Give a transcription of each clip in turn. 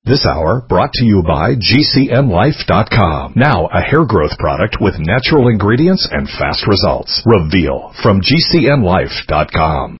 This hour brought to you by GCNlife.com. Now a hair growth product with natural ingredients and fast results. Reveal from GCNlife.com.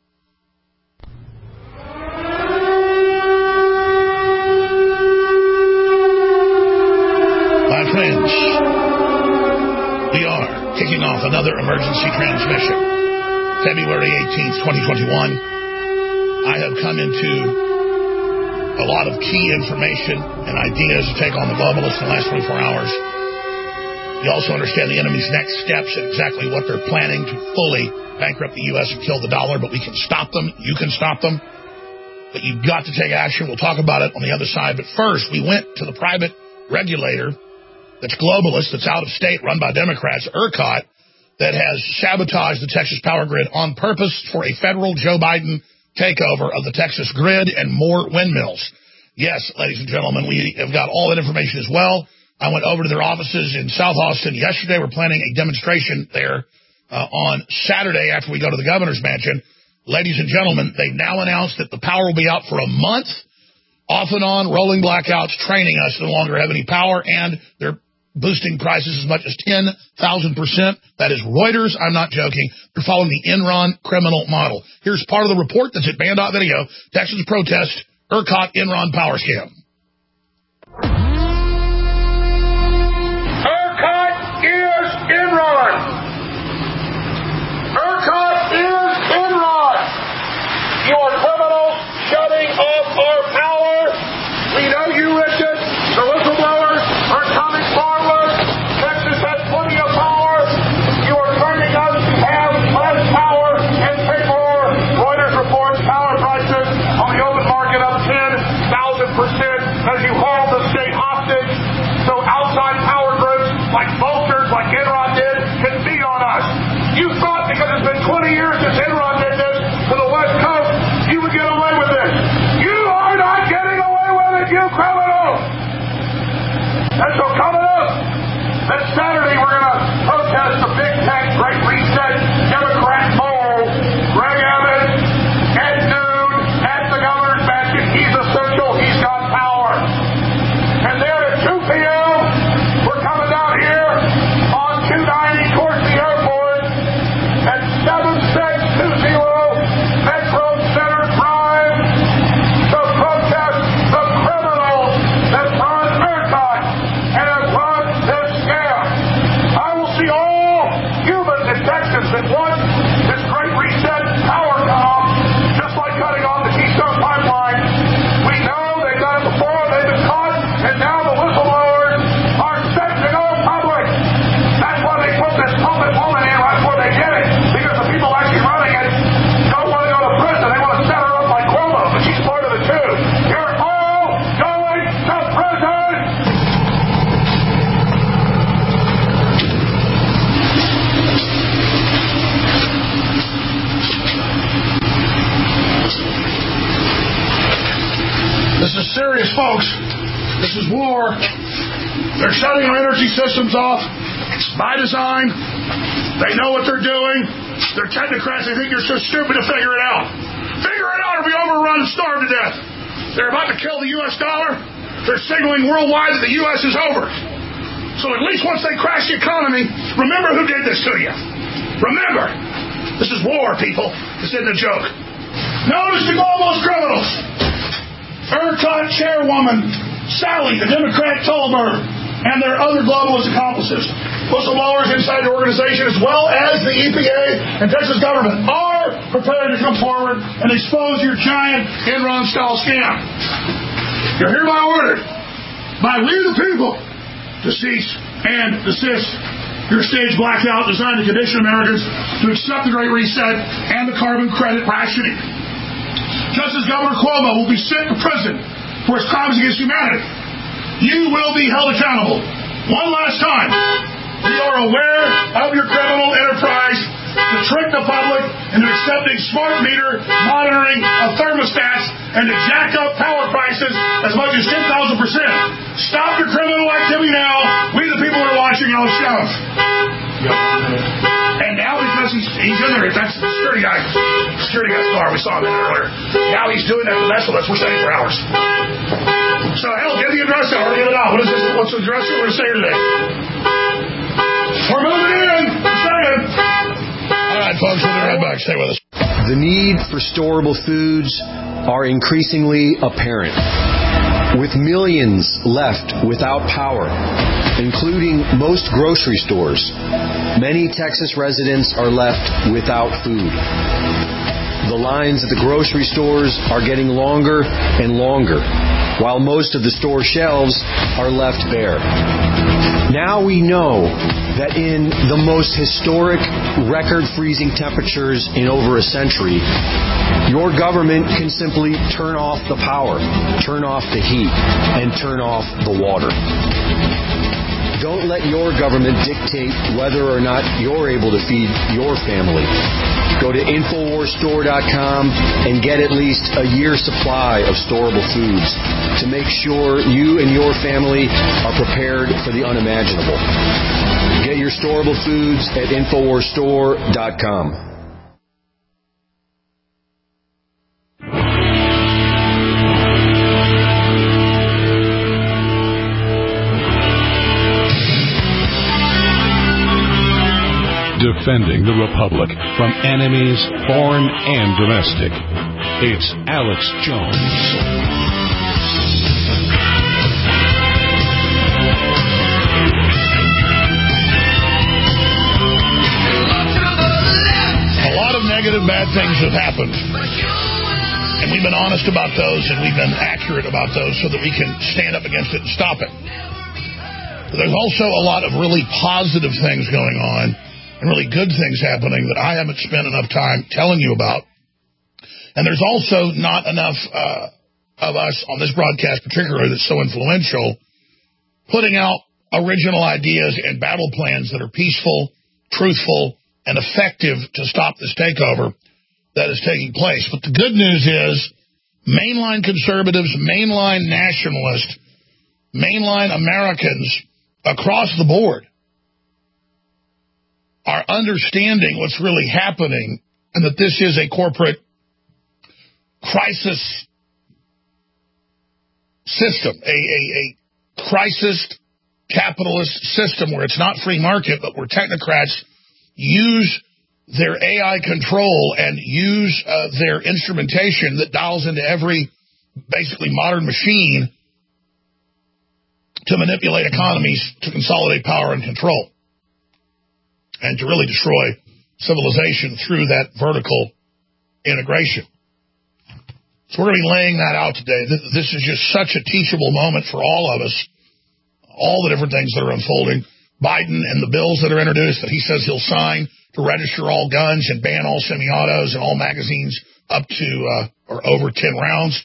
My friends, we are kicking off another emergency transmission. February 18th, 2021. I have come into a lot of key information and ideas to take on the globalists in the last 24 hours. You also understand the enemy's next steps and exactly what they're planning to fully bankrupt the U.S. and kill the dollar, but we can stop them. You can stop them. But you've got to take action. We'll talk about it on the other side. But first, we went to the private regulator that's globalist, that's out of state, run by Democrats, ERCOT, that has sabotaged the Texas power grid on purpose for a federal Joe Biden takeover of the Texas grid and more windmills. Yes, ladies and gentlemen, we have got all that information as well. I went over to their offices in South Austin yesterday. We're planning a demonstration there on Saturday after we go to the governor's mansion. Ladies and gentlemen, they've now announced that the power will be out for a month, off and on, rolling blackouts, training us to no longer have any power, and they're boosting prices as much as 10,000%. That is Reuters. I'm not joking. They're following the Enron criminal model. Here's part of the report that's at Band.video. Texas protest, ERCOT Enron power scam. ERCOT is Enron. ERCOT is Enron. You are criminals shutting off our power. We know you, Richard. The whistleblowers are coming forward. Texas has plenty of power. You are turning us to have less power and pay more. Reuters reports power prices on the open market up 10,000% as you hold the state hostage. So outside power groups like vultures, like Enron did, can beat on us. You thought because it's been 20 years since Enron did this to the West Coast, you would get away with this. You are not getting away with it, you criminals! And so coming up, this Saturday we're going to protest the big tech, great reset, Democrat mole, Greg Abbott, at noon, at the governor's mansion. He's essential, he's got power. And then at 2 p.m., we're coming down here on 290 towards the airport at 7620 Metro Center Drive to protest the criminals that run ERCOT and have run this scam. I will see all humans in Texas that want this great reset power come off, just like cutting off the Keystone Pipeline. We know they've done it before, they've been caught, and now the whistleblowers are set to go public. That's why they put this puppet woman in right before they did it, because the people actually running it don't want to go to prison. They want to set her up like Cuomo, but she's part of the two. You're all going to prison! This is serious, folks. This is war. They're shutting our energy systems off. It's by design. They know what they're doing. They're technocrats. They think you're so stupid to figure it out. Figure it out or be overrun and starve to death. They're about to kill the U.S. dollar. They're signaling worldwide that the U.S. is over. So at least once they crash the economy, remember who did this to you. Remember. This is war, people. This isn't a joke. Notice the globalist criminals. ERCOT chairwoman Sally, the Democrat, told her, and their other globalist accomplices. Whistleblowers inside the organization, as well as the EPA and Texas government, are prepared to come forward and expose your giant Enron-style scam. You're hereby ordered by we the people to cease and desist your staged blackout designed to condition Americans to accept the Great Reset and the carbon credit rationing. Just as Governor Cuomo will be sent to prison for his crimes against humanity, you will be held accountable. One last time, we are aware of your criminal enterprise to trick the public into accepting smart meter monitoring of thermostats and to jack up power prices as much as 10,000%. Stop your criminal activity now. We the people are watching y'all show. And now because he's in there, that's the security guy's car. We saw him in there earlier. Now he's doing that to vessel. We're staying for hours. folks, address what we're saying today. We're moving in. We're saying. All right, folks, we'll be right back. Stay with us. The need for storable foods are increasingly apparent. With millions left without power, including most grocery stores, many Texas residents are left without food. The lines at the grocery stores are getting longer and longer, while most of the store shelves are left bare. Now we know that in the most historic record-freezing temperatures in over a century, your government can simply turn off the power, turn off the heat, and turn off the water. Don't let your government dictate whether or not you're able to feed your family. Go to InfoWarsStore.com and get at least a year's supply of storable foods to make sure you and your family are prepared for the unimaginable. Get your storable foods at InfoWarsStore.com. Defending the Republic from enemies, foreign and domestic. It's Alex Jones. A lot of negative, bad things have happened. And we've been honest about those, and we've been accurate about those so that we can stand up against it and stop it. But there's also a lot of really positive things going on and really good things happening that I haven't spent enough time telling you about. And there's also not enough of us on this broadcast particularly that's so influential putting out original ideas and battle plans that are peaceful, truthful, and effective to stop this takeover that is taking place. But the good news is mainline conservatives, mainline nationalists, mainline Americans across the board are understanding what's really happening and that this is a corporate crisis system, a crisis capitalist system where it's not free market, but where technocrats use their AI control and use their instrumentation that dials into every basically modern machine to manipulate economies, to consolidate power and control, and to really destroy civilization through that vertical integration. So we're going to be laying that out today. This is just such a teachable moment for all of us, all the different things that are unfolding. Biden and the bills that are introduced that he says he'll sign to register all guns and ban all semi-autos and all magazines up to or over 10 rounds.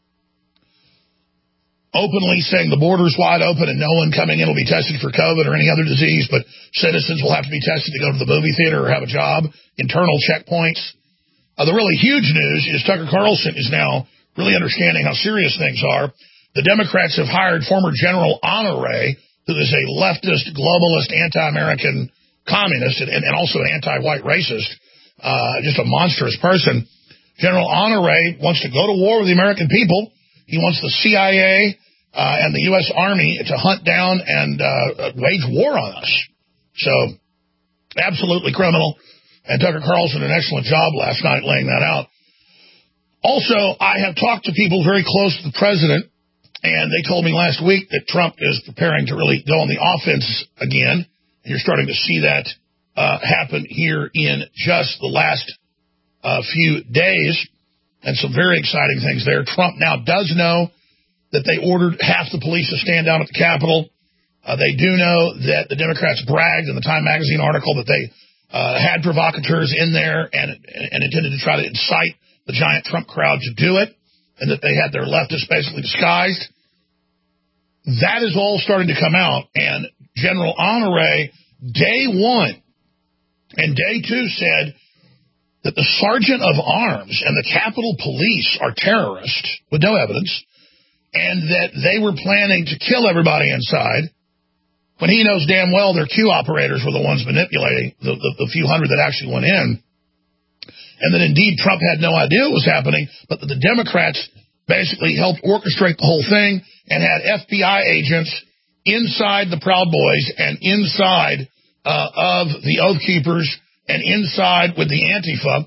Openly saying the border's wide open and no one coming in will be tested for COVID or any other disease, but citizens will have to be tested to go to the movie theater or have a job, internal checkpoints. The really huge news is Tucker Carlson is now really understanding how serious things are. The Democrats have hired former General Honore, who is a leftist, globalist, anti-American communist and also an anti-white racist, just a monstrous person. General Honore wants to go to war with the American people. He wants the CIA and the U.S. Army to hunt down and wage war on us. So, absolutely criminal. And Tucker Carlson did an excellent job last night laying that out. Also, I have talked to people very close to the president, and they told me last week that Trump is preparing to really go on the offense again. And you're starting to see that happen here in just the last few days. And some very exciting things there. Trump now does know that they ordered half the police to stand down at the Capitol. They do know that the Democrats bragged in the Time magazine article that they had provocateurs in there and intended to try to incite the giant Trump crowd to do it, and that they had their leftists basically disguised. That is all starting to come out, and General Honore, day one and day two, said that the sergeant of arms and the Capitol Police are terrorists with no evidence, and that they were planning to kill everybody inside, when he knows damn well their Q operators were the ones manipulating the few hundred that actually went in, and that indeed Trump had no idea what was happening, but that the Democrats basically helped orchestrate the whole thing and had FBI agents inside the Proud Boys and inside of the Oath Keepers and inside with the Antifa,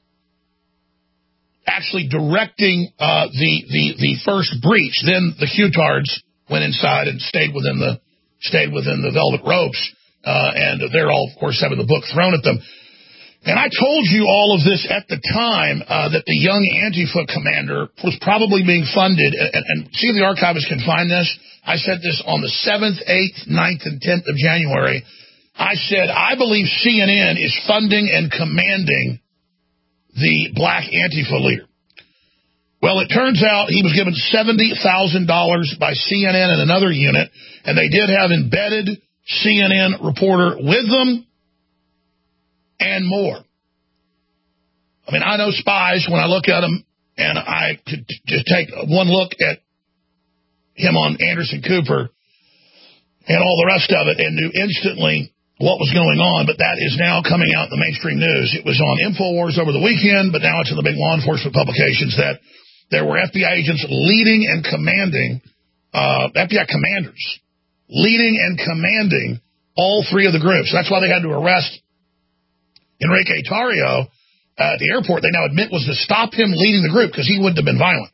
actually directing the first breach. Then the Q-tards went inside and stayed within the velvet ropes, and they're all, of course, having the book thrown at them. And I told you all of this at the time, that the young Antifa commander was probably being funded, and see if the archivists can find this. I said this on the 7th, 8th, 9th, and 10th of January. I said, I believe CNN is funding and commanding the black Antifa leader. Well, it turns out he was given $70,000 by CNN and another unit, and they did have embedded CNN reporter with them and more. I mean, I know spies when I look at them, and I could just take one look at him on Anderson Cooper and all the rest of it and knew instantly what was going on, but that is now coming out in the mainstream news. It was on InfoWars over the weekend, but now it's in the big law enforcement publications that there were FBI agents leading and commanding, FBI commanders, leading and commanding all three of the groups. That's why they had to arrest Enrique Tarrio at the airport. They now admit was to stop him leading the group because he wouldn't have been violent.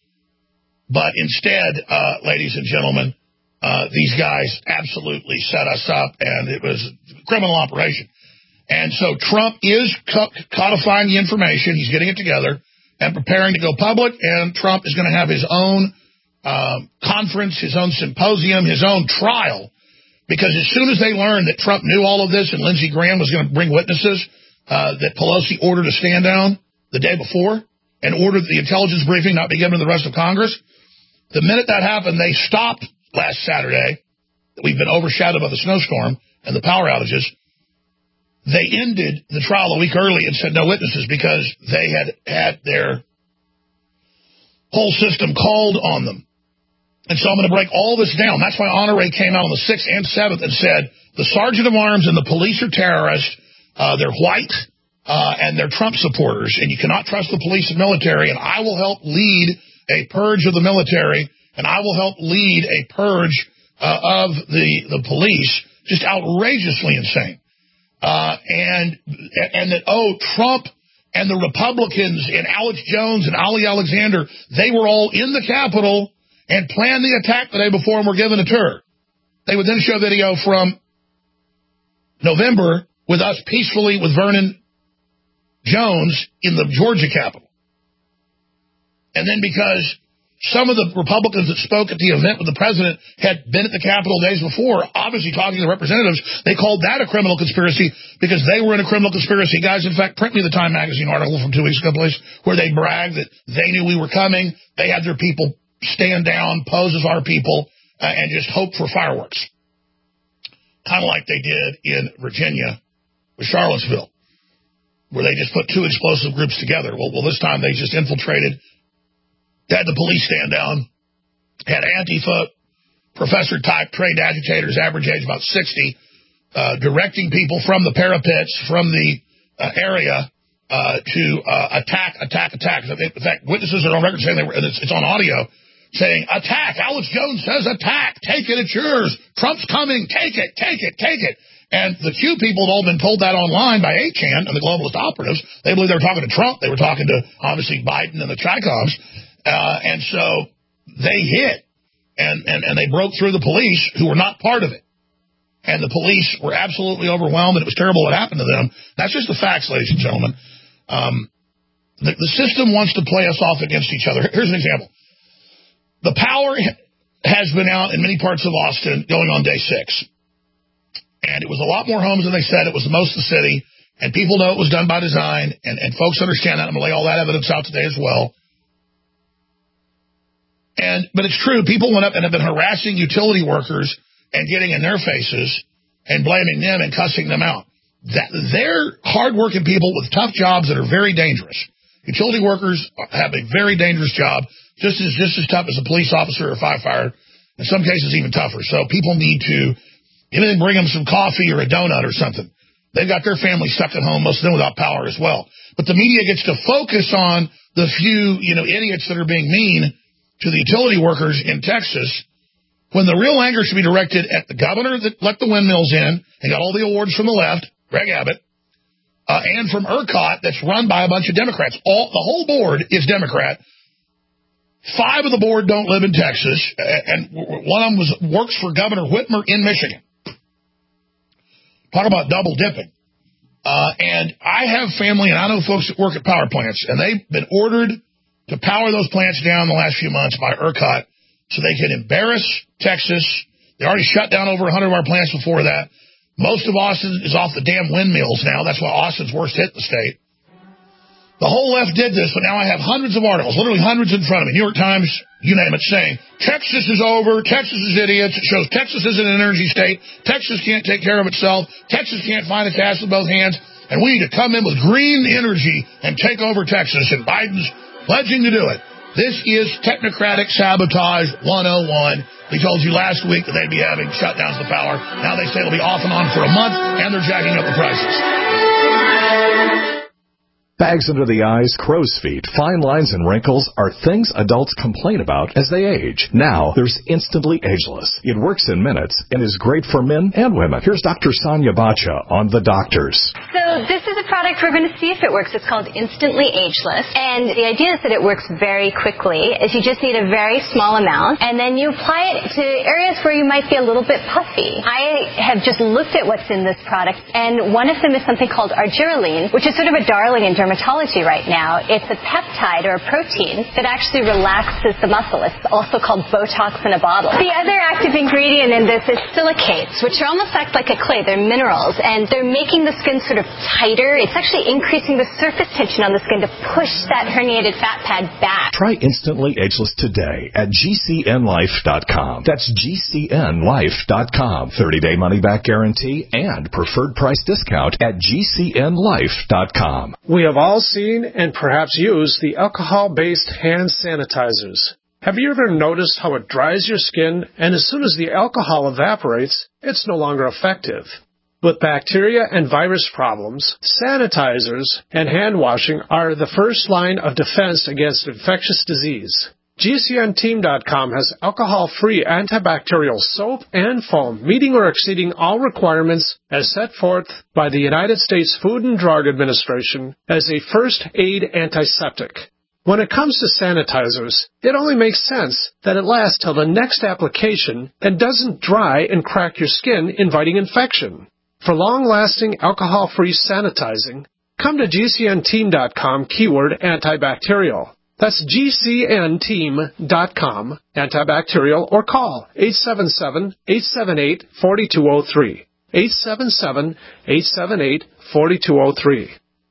But instead, ladies and gentlemen, these guys absolutely set us up, and it was a criminal operation. And so Trump is codifying the information. He's getting it together and preparing to go public, and Trump is going to have his own conference, his own symposium, his own trial, because as soon as they learned that Trump knew all of this and Lindsey Graham was going to bring witnesses, that Pelosi ordered a stand down the day before and ordered the intelligence briefing not be given to the rest of Congress, the minute that happened, they stopped last Saturday. We've been overshadowed by the snowstorm and the power outages. They ended the trial a week early and said no witnesses because they had their whole system called on them. And so I'm going to break all this down. That's why Honore came out on the 6th and 7th and said the sergeant of arms and the police are terrorists. They're white and they're Trump supporters, and you cannot trust the police and military, and I will help lead a purge of the military, and I will help lead a purge of the police. Just outrageously insane. And that, Trump and the Republicans and Alex Jones and Ali Alexander, they were all in the Capitol and planned the attack the day before and were given a tour. They would then show video from November with us peacefully with Vernon Jones in the Georgia Capitol. And then because some of the Republicans that spoke at the event with the president had been at the Capitol days before, obviously talking to the representatives, they called that a criminal conspiracy because they were in a criminal conspiracy. Guys, in fact, print me the Time Magazine article from 2 weeks ago, please, where they bragged that they knew we were coming. They had their people stand down, pose as our people, and just hope for fireworks. Kind of like they did in Virginia with Charlottesville, where they just put two explosive groups together. Well, this time they just infiltrated, had the police stand down, had Antifa, professor-type trained agitators, average age about 60, directing people from the parapets, from the area to attack. In fact, witnesses are on record saying it's on audio, saying, attack. Alex Jones says attack. Take it, it's yours. Trump's coming. Take it. And the Q people had all been told that online by 8chan and the globalist operatives. They believe they were talking to Trump. They were talking to, obviously, Biden and the Chaikovs. And so they hit, and they broke through the police who were not part of it. And the police were absolutely overwhelmed, and it was terrible what happened to them. That's just the facts, ladies and gentlemen. The system wants to play us off against each other. Here's an example. The power has been out in many parts of Austin going on day 6. And it was a lot more homes than they said. It was the most of the city. And people know it was done by design. And folks understand that. I'm going to lay all that evidence out today as well. But it's true. People went up and have been harassing utility workers and getting in their faces and blaming them and cussing them out. They're hardworking people with tough jobs that are very dangerous. Utility workers have a very dangerous job, just as tough as a police officer or a firefighter, in some cases even tougher. So people need to even bring them some coffee or a donut or something. They've got their family stuck at home, most of them without power as well. But the media gets to focus on the few, idiots that are being mean to the utility workers in Texas when the real anger should be directed at the governor that let the windmills in and got all the awards from the left, Greg Abbott, and from ERCOT that's run by a bunch of Democrats. The whole board is Democrat. 5 of the board don't live in Texas, and one of them works for Governor Whitmer in Michigan. Talk about double dipping. And I have family, and I know folks that work at power plants, and they've been ordered to power those plants down the last few months by ERCOT so they can embarrass Texas. They already shut down over 100 of our plants before that. Most of Austin is off the damn windmills now. That's why Austin's worst hit the state. The whole left did this, but now I have hundreds of articles, literally hundreds in front of me, New York Times, you name it, saying Texas is over, Texas is idiots. It shows Texas isn't an energy state. Texas can't take care of itself. Texas can't find its ass with both hands. And we need to come in with green energy and take over Texas. And Biden's pledging to do it. This is technocratic sabotage 101. We told you last week that they'd be having shutdowns of power. Now they say it'll be off and on for a month, and they're jacking up the prices. Bags under the eyes, crow's feet, fine lines, and wrinkles are things adults complain about as they age. Now, there's Instantly Ageless. It works in minutes and is great for men and women. Here's Dr. Sonia Bacha on The Doctors. So this is a product we're going to see if it works. It's called Instantly Ageless. And the idea is that it works very quickly, is you just need a very small amount, and then you apply it to areas where you might be a little bit puffy. I have just looked at what's in this product, and one of them is something called argireline, which is sort of a darling in dermatology right now. It's a peptide or a protein that actually relaxes the muscle. It's also called Botox in a bottle. The other active ingredient in this is silicates, which are almost act like a clay. They're minerals, and they're making the skin sort of tighter. It's actually increasing the surface tension on the skin to push that herniated fat pad back. Try Instantly Ageless today at GCNlife.com. That's GCNlife.com. 30-day money-back guarantee and preferred price discount at GCNlife.com. We have all seen and perhaps used the alcohol-based hand sanitizers. Have you ever noticed how it dries your skin, and as soon as the alcohol evaporates, it's no longer effective? With bacteria and virus problems, sanitizers and hand washing are the first line of defense against infectious disease. GCNteam.com has alcohol-free antibacterial soap and foam, meeting or exceeding all requirements as set forth by the United States Food and Drug Administration as a first aid antiseptic. When it comes to sanitizers, it only makes sense that it lasts till the next application and doesn't dry and crack your skin, inviting infection. For long-lasting alcohol-free sanitizing, come to GCNteam.com keyword antibacterial. That's GCNteam.com, antibacterial, or call 877-878-4203. 877-878-4203.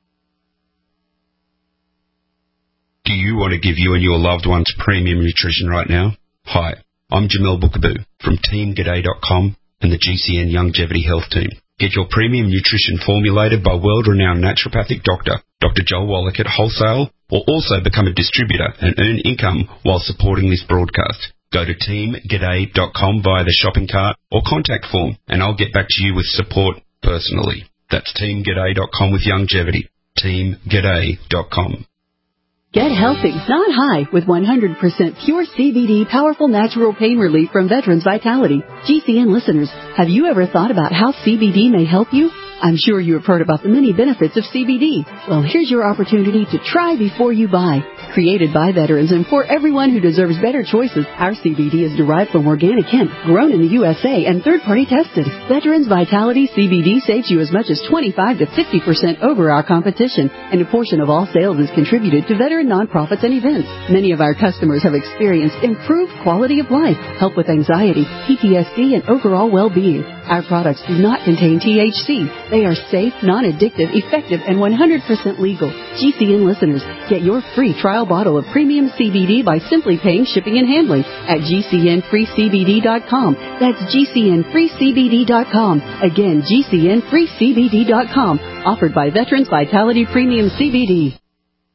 Do you want to give you and your loved ones premium nutrition right now? Hi, I'm Jamel Bookaboo from TeamGaday.com and the GCN Longevity Health Team. Get your premium nutrition formulated by world-renowned naturopathic doctor, Dr. Joel Wallach at Wholesale, or also become a distributor and earn income while supporting this broadcast. Go to teamgaday.com via the shopping cart or contact form, and I'll get back to you with support personally. That's teamgaday.com with longevity. teamgaday.com. Get healthy, not high, with 100% pure CBD powerful natural pain relief from Veterans Vitality. GCN listeners, have you ever thought about how CBD may help you? I'm sure you have heard about the many benefits of CBD. Well, here's your opportunity to try before you buy. Created by veterans and for everyone who deserves better choices, our CBD is derived from organic hemp, grown in the USA, and third-party tested. Veterans Vitality CBD saves you as much as 25 to 50% over our competition, and a portion of all sales is contributed to veteran nonprofits and events. Many of our customers have experienced improved quality of life, help with anxiety, PTSD, and overall well-being. Our products do not contain THC. They are safe, non-addictive, effective, and 100% legal. GCN listeners, get your free trial bottle of premium CBD by simply paying shipping and handling at GCNFreeCBD.com. That's GCNFreeCBD.com. Again, GCNFreeCBD.com. Offered by Veterans Vitality Premium CBD.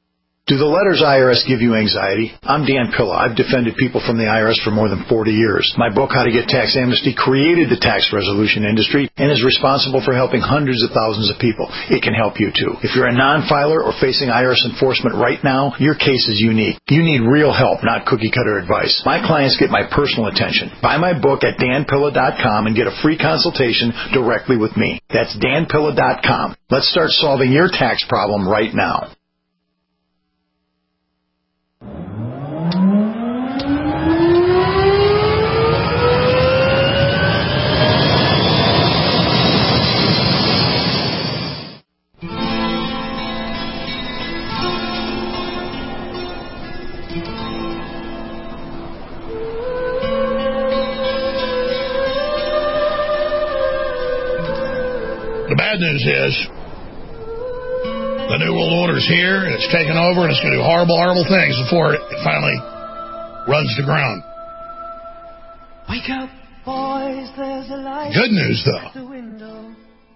Do the letters IRS give you anxiety? I'm Dan Pilla. I've defended people from the IRS for more than 40 years. My book, How to Get Tax Amnesty, created the tax resolution industry and is responsible for helping hundreds of thousands of people. It can help you too. If you're a non-filer or facing IRS enforcement right now, your case is unique. You need real help, not cookie-cutter advice. My clients get my personal attention. Buy my book at danpilla.com and get a free consultation directly with me. That's danpilla.com. Let's start solving your tax problem right now. The bad news is the New World Order's here, and it's taken over, and it's going to do horrible, horrible things before it finally runs to ground. Wake up, boys, there's a light. Good news, though. The window.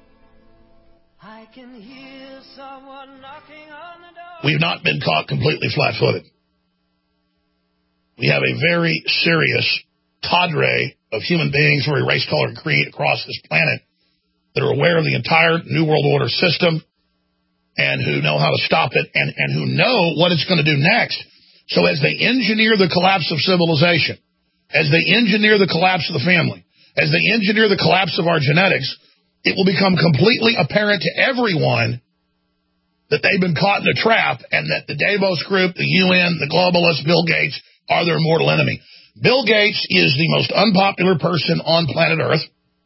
I can hear someone knocking on the door. We've not been caught completely flat-footed. We have a very serious cadre of human beings of every race, color, and creed across this planet that are aware of the entire New World Order system and who know how to stop it and who know what it's going to do next. So as they engineer the collapse of civilization, as they engineer the collapse of the family, as they engineer the collapse of our genetics, it will become completely apparent to everyone that they've been caught in a trap and that the Davos Group, the UN, the globalists, Bill Gates are their mortal enemy. Bill Gates is the most unpopular person on planet Earth.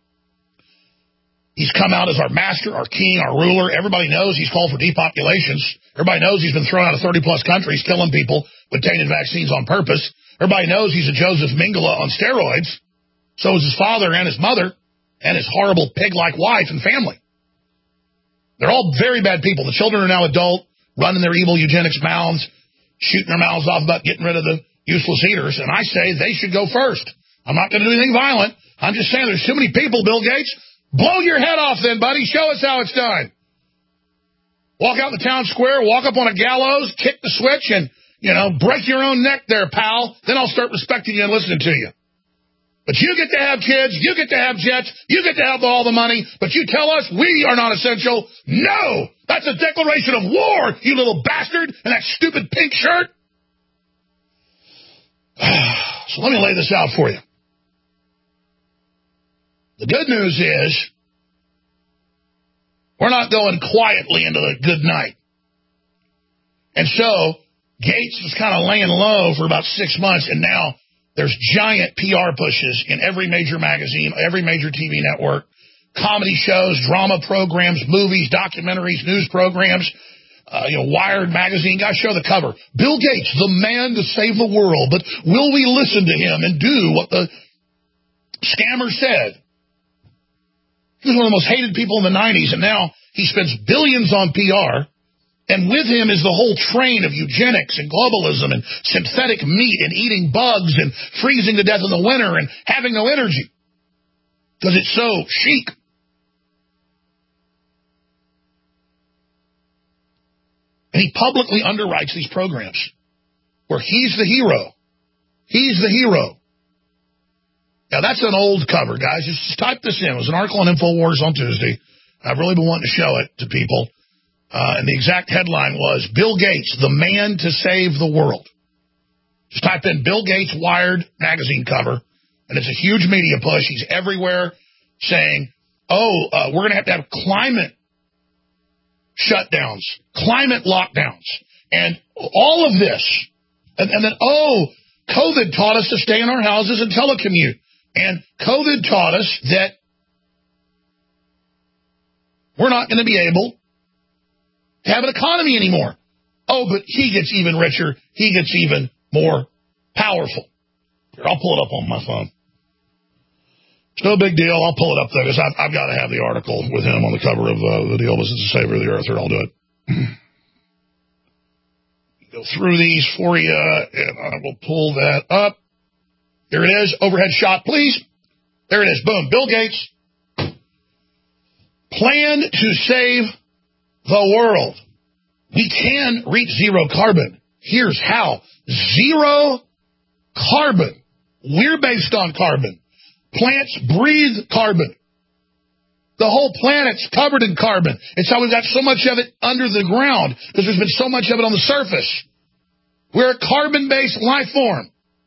He's come out as our master, our king, our ruler. Everybody knows he's called for depopulations. Everybody knows he's been thrown out of 30-plus countries, killing people with tainted vaccines on purpose. Everybody knows he's a Joseph Mengele on steroids. So is his father and his mother and his horrible pig-like wife and family. They're all very bad people. The children are now adult, running their evil eugenics mouths, shooting their mouths off about getting rid of the useless eaters. And I say they should go first. I'm not going to do anything violent. I'm just saying there's too many people, Bill Gates. Blow your head off then, buddy. Show us how it's done. Walk out in the town square, walk up on a gallows, kick the switch, and, break your own neck there, pal. Then I'll start respecting you and listening to you. But you get to have kids, you get to have jets, you get to have all the money, but you tell us we are not essential. No! That's a declaration of war, you little bastard, and that stupid pink shirt. So let me lay this out for you. The good news is we're not going quietly into the good night. And so Gates was kind of laying low for about 6 months, and now there's giant PR pushes in every major magazine, every major TV network, comedy shows, drama programs, movies, documentaries, news programs, Wired magazine. Guys, show the cover. Bill Gates, the man to save the world, but will we listen to him and do what the scammer said? He was one of the most hated people in the 90s, and now he spends billions on PR, and with him is the whole train of eugenics and globalism and synthetic meat and eating bugs and freezing to death in the winter and having no energy because it's so chic. And he publicly underwrites these programs where he's the hero. He's the hero. Now, that's an old cover, guys. Just type this in. It was an article on InfoWars on Tuesday. I've really been wanting to show it to people. And the exact headline was, Bill Gates, the man to save the world. Just type in Bill Gates Wired magazine cover, and it's a huge media push. He's everywhere saying, we're going to have climate shutdowns, climate lockdowns, and all of this. And then, COVID taught us to stay in our houses and telecommute. And COVID taught us that we're not going to be able to have an economy anymore. Oh, but he gets even richer. He gets even more powerful. Here, I'll pull it up on my phone. It's no big deal. I'll pull it up there because I've got to have the article with him on the cover of the deal. This is the savior of the earth. Here, I'll do it. Go through these for you, and I will pull that up. Here it is. Overhead shot, please. There it is. Boom. Bill Gates. Plan to save the world. We can reach zero carbon. Here's how. Zero carbon. We're based on carbon. Plants breathe carbon. The whole planet's covered in carbon. It's how we've got so much of it under the ground, because there's been so much of it on the surface. We're a carbon-based life form.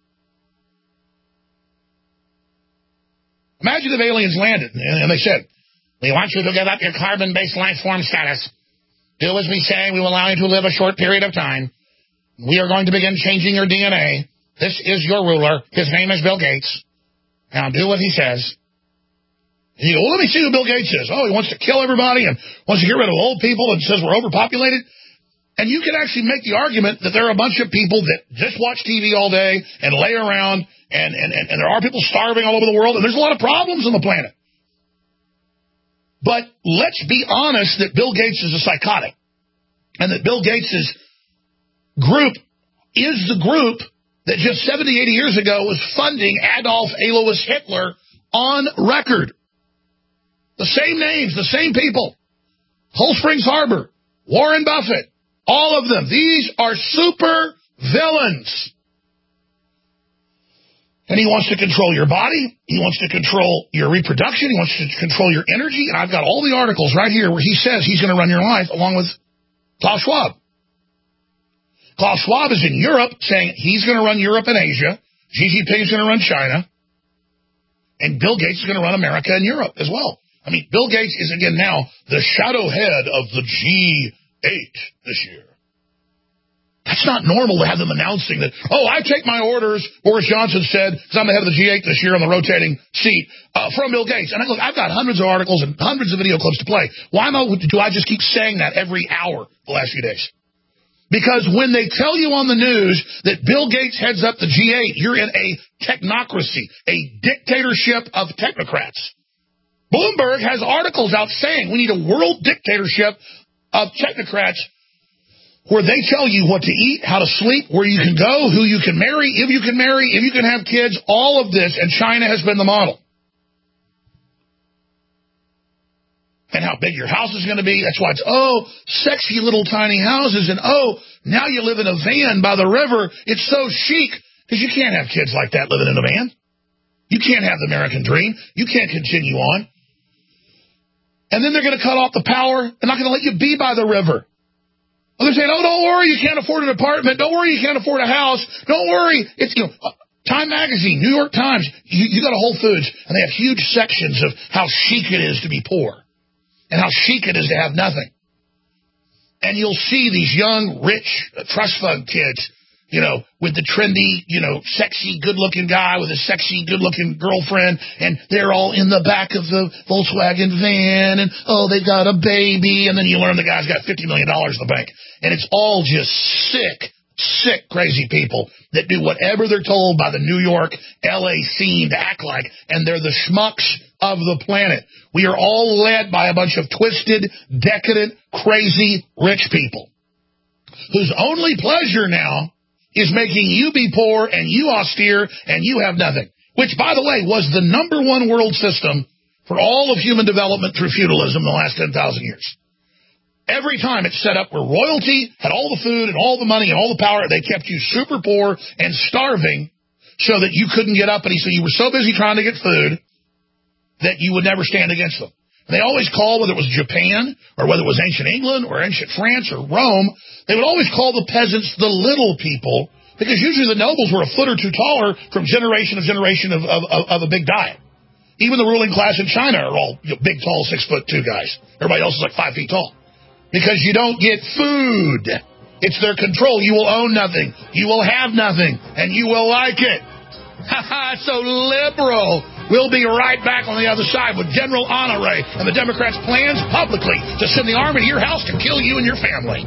Imagine if aliens landed and they said, we want you to give up your carbon-based life form status. Do as we say. We will allow you to live a short period of time. We are going to begin changing your DNA. This is your ruler. His name is Bill Gates. Now do what he says. You go, well, let me see who Bill Gates is. Oh, he wants to kill everybody and wants to get rid of old people and says we're overpopulated. And you can actually make the argument that there are a bunch of people that just watch TV all day and lay around, and there are people starving all over the world, and there's a lot of problems on the planet. But let's be honest that Bill Gates is a psychotic, and that Bill Gates' group is the group that just 70, 80 years ago was funding Adolf Alois Hitler on record. The same names, the same people. Cold Springs Harbor, Warren Buffett, all of them. These are super villains. And he wants to control your body. He wants to control your reproduction. He wants to control your energy. And I've got all the articles right here where he says he's going to run your life along with Klaus Schwab. Klaus Schwab is in Europe saying he's going to run Europe and Asia. Xi Jinping is going to run China. And Bill Gates is going to run America and Europe as well. I mean, Bill Gates is, again, now the shadow head of the G8 this year. That's not normal to have them announcing that, oh, I take my orders, Boris Johnson said, because I'm the head of the G8 this year on the rotating seat, from Bill Gates. And look, I've got hundreds of articles and hundreds of video clips to play. Why do I just keep saying that every hour the last few days? Because when they tell you on the news that Bill Gates heads up the G8, you're in a technocracy, a dictatorship of technocrats. Bloomberg has articles out saying we need a world dictatorship of technocrats where they tell you what to eat, how to sleep, where you can go, who you can marry, if you can have kids, all of this, and China has been the model. And how big your house is going to be. That's why it's, sexy little tiny houses, and now you live in a van by the river. It's so chic, because you can't have kids like that living in a van. You can't have the American dream. You can't continue on. And then they're going to cut off the power. They're not going to let you be by the river. They're saying, don't worry, you can't afford an apartment. Don't worry, you can't afford a house. Don't worry. It's, Time Magazine, New York Times, you go to Whole Foods, and they have huge sections of how chic it is to be poor and how chic it is to have nothing. And you'll see these young, rich trust fund kids, with the trendy, sexy, good-looking guy with a sexy, good-looking girlfriend, and they're all in the back of the Volkswagen van, and, they've got a baby, and then you learn the guy's got $50 million in the bank. And it's all just sick, crazy people that do whatever they're told by the New York, L.A. scene to act like, and they're the schmucks of the planet. We are all led by a bunch of twisted, decadent, crazy, rich people whose only pleasure now is making you be poor and you austere and you have nothing, which, by the way, was the number one world system for all of human development through feudalism in the last 10,000 years. Every time it's set up where royalty had all the food and all the money and all the power, they kept you super poor and starving so that you couldn't get up, and so you were so busy trying to get food that you would never stand against them. And they always call, whether it was Japan or whether it was ancient England or ancient France or Rome, they would always call the peasants the little people, because usually the nobles were a foot or two taller from generation of a big diet. Even the ruling class in China are all big, tall, 6'2" guys. Everybody else is like 5 feet tall. Because you don't get food. It's their control. You will own nothing. You will have nothing. And you will like it. So liberal. We'll be right back on the other side with General Honore and the Democrats' plans publicly to send the army to your house to kill you and your family.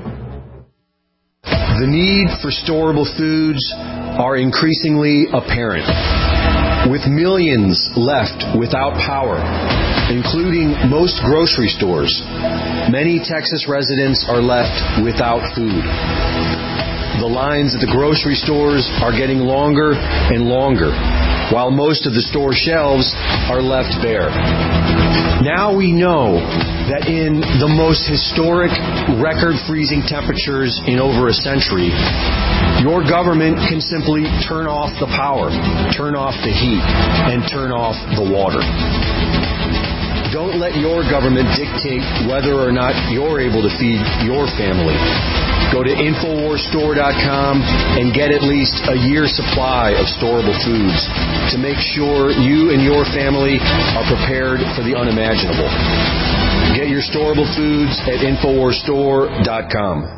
The need for storable foods are increasingly apparent. With millions left without power, including most grocery stores, many Texas residents are left without food. The lines at the grocery stores are getting longer and longer, while most of the store shelves are left bare. Now we know that in the most historic record-freezing temperatures in over a century, your government can simply turn off the power, turn off the heat, and turn off the water. Don't let your government dictate whether or not you're able to feed your family. Go to InfoWarsStore.com and get at least a year's supply of storable foods to make sure you and your family are prepared for the unimaginable. Get your storable foods at InfoWarsStore.com.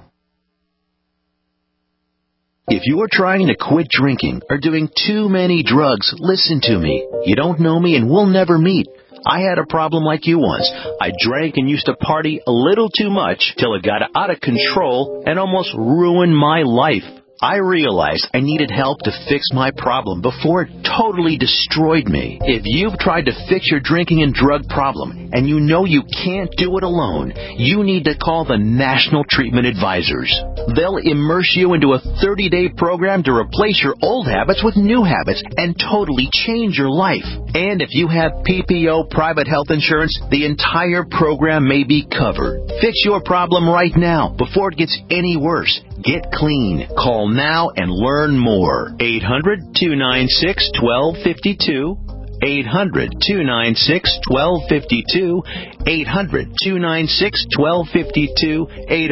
If you are trying to quit drinking or doing too many drugs, listen to me. You don't know me and we'll never meet. I had a problem like you once. I drank and used to party a little too much till it got out of control and almost ruined my life. I realized I needed help to fix my problem before it totally destroyed me. If you've tried to fix your drinking and drug problem and you know you can't do it alone, you need to call the National Treatment Advisors. They'll immerse you into a 30-day program to replace your old habits with new habits and totally change your life. And if you have PPO private health insurance, the entire program may be covered. Fix your problem right now before it gets any worse. Get clean. Call now and learn more. 800-296-1252. 800-296-1252. 800-296-1252.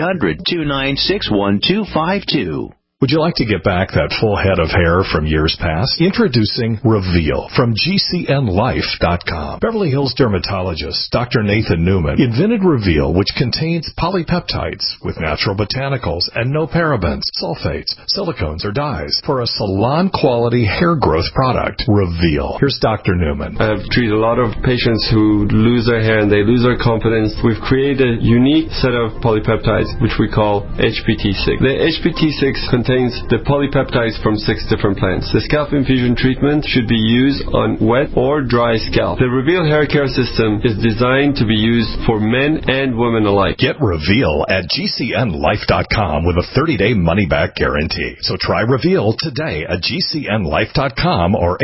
800-296-1252. Would you like to get back that full head of hair from years past? Introducing Reveal from GCNLife.com. Beverly Hills dermatologist Dr. Nathan Newman invented Reveal, which contains polypeptides with natural botanicals and no parabens, sulfates, silicones, or dyes for a salon-quality hair growth product. Reveal. Here's Dr. Newman. I've treated a lot of patients who lose their hair and they lose their confidence. We've created a unique set of polypeptides, which we call HPT6. The HPT6 contains the polypeptides from 6 different plants. The scalp infusion treatment should be used on wet or dry scalp. The Reveal hair care system is designed to be used for men and women alike. Get Reveal at GCNLife.com with a 30-day money-back guarantee. So try Reveal today at GCNLife.com or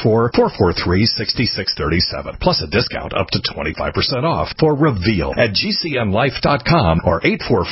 844-443-6637. Plus a discount up to 25% off for Reveal at GCNLife.com or